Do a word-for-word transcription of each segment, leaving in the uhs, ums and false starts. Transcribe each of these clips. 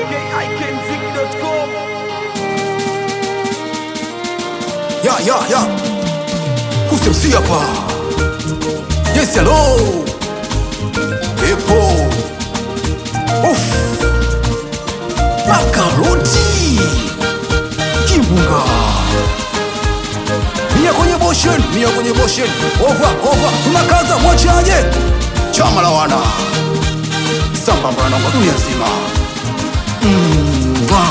i k n zik dot com. Ya ya ya Kusemsi hapa. Yes hello Epo Uff Makaroti Kimbunga Mia kwenye boshen, mia kwenye boshen. Over, over, tunakaza mwachaje. Chama la wana Samba mbana kwa dunia nzima. Mmm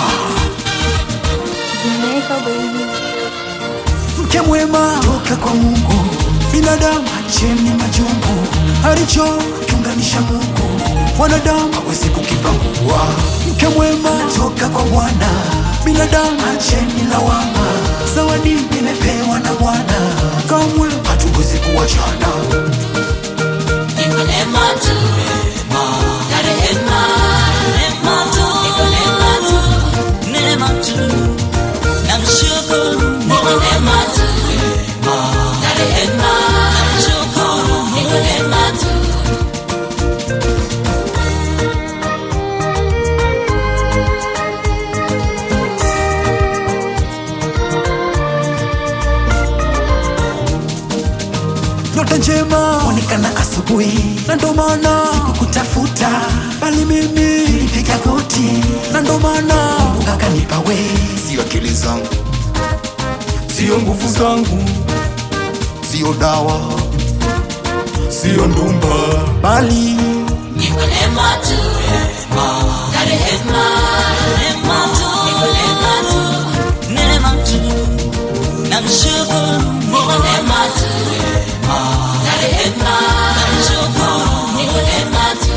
Jamaica baby. Mke mwema toka kwa Mungu, binadamu acheni majungu, alicho kiunganisha Mungu, wanadamu hawezi kukipangua. Mke mwema toka kwa Bwana, binadamu acheni lawama, zawadi nimepewa na Bwana, kamwe hatuwezi kuachana. Niko neema tu, na rehema, neema tu, niko neema tu, neema tu, namshukuru. Niko neema tu, na rehema, namshukuru. Niko neema tu. Nyota njema onekana asubuhi, na ndo maana sikukutafuta, bali mimi nilipiga goti, na ndo maana Mungu akanipa we. Sio akili zangu, sio nguvu zangu, sio dawa, sio ndumba, bali Niko neema tu, na rehema, neema tu, niko neema tu, neema tu, namshukuru. Niko neema tu, na rehema, namshukuru. Niko neema tu.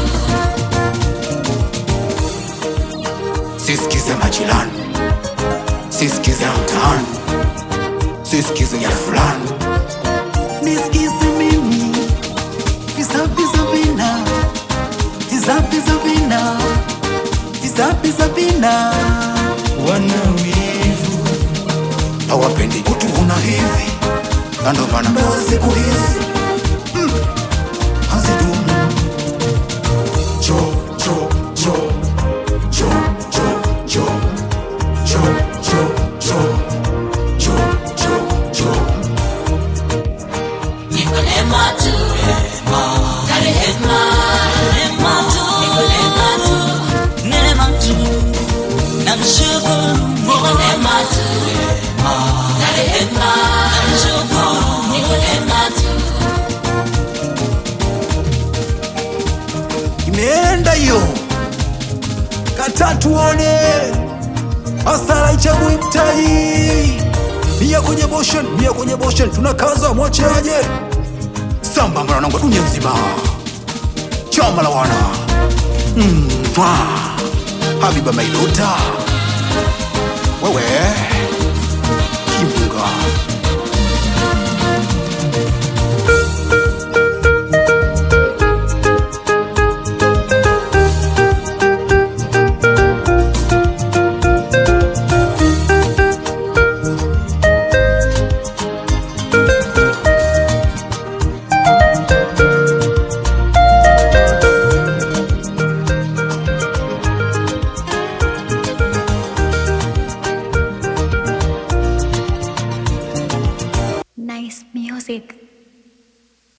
sisikize majirani, sisikize mtaani, sisikize ya fulani, nisikize mimi. Vizabiza vina, vizabiza vina, vizabiza vina. Wana wivu hawapendi kutuona hivi, na ndo maana ndoa siku hizi mm, hazidumu. Jo, jo, jo, jo, jo, jo, jo, jo, jo, jo, jo, jo. Niko neema tu, na rehema, neema tu, niko neema tu, neema tu, namshukuru. Niko neema tu, na rehema, namshukuru. Niko neema tu. Imeenda hiyo kata tuone, asala ichagui mtai. Mia kwenye boshen, mia kwenye boshen, tunakaza mwachaje. Samba mbana kwa dunia nzima, chama la wana mm, Habiba Mailota wewe Kimbunga.